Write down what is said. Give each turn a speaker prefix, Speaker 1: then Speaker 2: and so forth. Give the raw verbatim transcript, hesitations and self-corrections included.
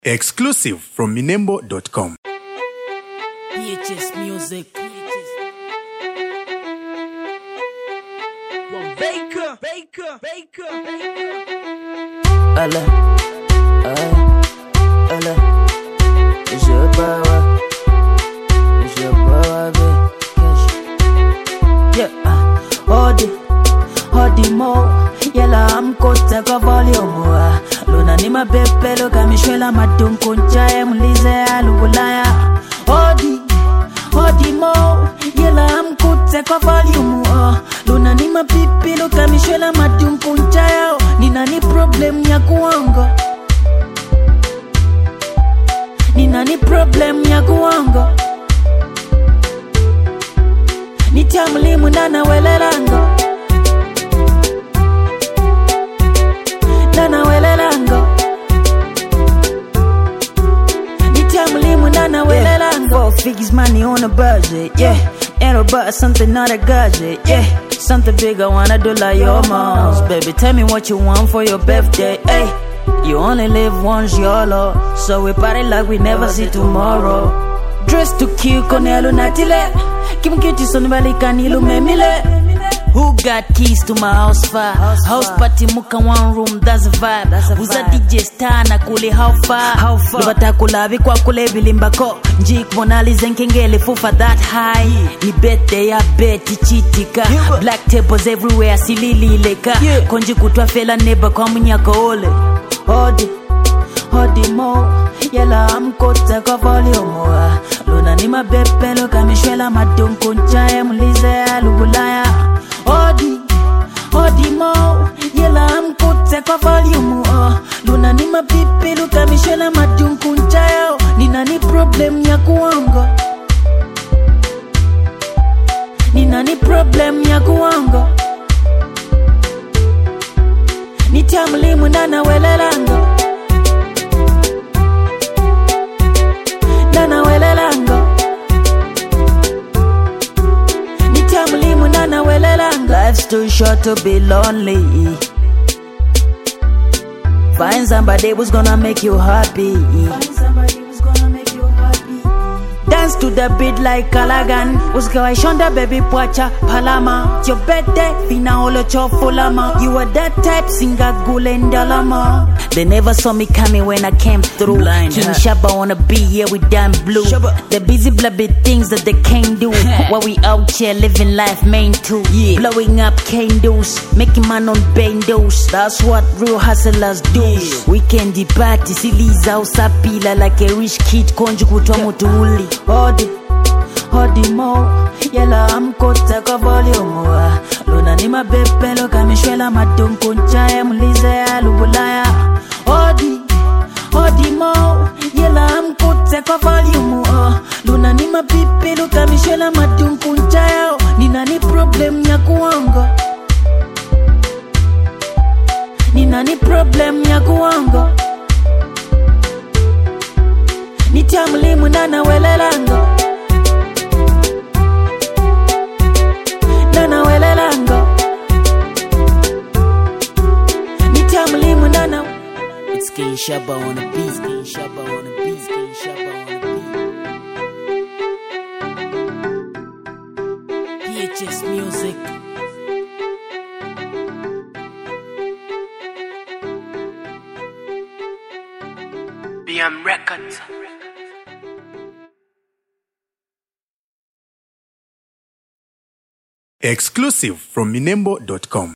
Speaker 1: Exclusive from Minembo dot com.
Speaker 2: P H S Music. Baker, Baker, Baker, Baker.
Speaker 3: Alla, alla, je bawa, je bawa be cash. Yeah, hold it, hold it more. Yela amkota kwa volume. Luna ni mabepelo kamishwela madunku nchaye mlize alubulaya. Hold it, hold it more. Yela amkota kwa volume. Luna ni mapipilo kamishwela madunku nchaye. Nina ni problem ya kuongo. Nina ni problem ya kuongo. Nitamulimu nana welelango. Nana welelango. Nitamulimu nana welelango. Four figures money on a budget, yeah. Ain't about something not a gadget, yeah. Something big I wanna do like your mom's. Baby, tell me what you want for your birthday, hey. You only live once, YOLO. So we party like we never see tomorrow. Dress to kill, konelu natile. Kimkiti sonibali kanilu memile. Who got keys to my house fire? House, house party muka one room, that's a vibe. That's a vibe. Uza D J star na kuli how far? How far? Lubata kulabi kwa kule bilimbako. Njik monali zenkengele fufa that high. Yeah. Ni birthday ya beti chitika. Yeah. Black tables everywhere silili leka. Yeah. Konji kutwa fela neba kwa munyako ole. Hold it, hold it more. Yela amkota kwa volume. Luna ni mabepelo kamishwela madunku nchaye mlize alubulaya. Odi, odi mo, yela amkute kwa volume. Luna ni mapipilo kamishela madunku nchayo. Nina ni problem ya kuongo. Nina ni problem ya kuongo. Nitamulimu nana welelango. Nana welelango. Nitamulimu nana welelango. Life's too short to be lonely. Find somebody who's gonna make you happy. Find somebody who's gonna make you happy. Dance to the beat like Kalagan. Uskawa shonda baby pwacha palama. It's your birthday, fina olo chofulama. You were that type, singa gulendalama. They never saw me coming when I came through. Blind, King huh? Shaba on a beat, yeah we damn blue. Shabba. The busy blubby things that they can't do. While we out here living life main too. Yeah. Blowing up candles, making man on bandos. That's what real hustlers do. Yeah. Weekend party, siliza usapila like a rich kid konju kutwa mutuuli. Hold it, hold it more. Yela amkota kwa volume. Luna ni mabepelo kamishwela madunku nchaye mlize alubulaya. Hold it, hold it more. Yela amkota kwa volume. Luna ni mapipilo kamishwela madunku nchaye. Nina ni problem ya kuongo. Nina ni problem ya kuongo. Nitamulimu nana welelango. Nana welelango. Nitamulimu nana.
Speaker 2: It's King Shaba on a beat, King Shaba on a beat, King Shaba on a beat. P H S Music. B M Records.
Speaker 1: Exclusive from Minembo dot com.